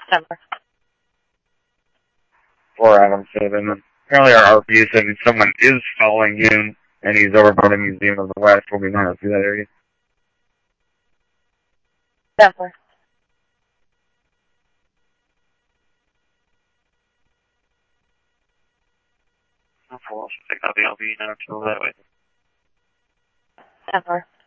Denver. Or Adam 7. Apparently our RP is saying someone is following him, and he's over by the Museum of the West. We'll be going through that area. Denver. Take out the LV now, that way. Denver.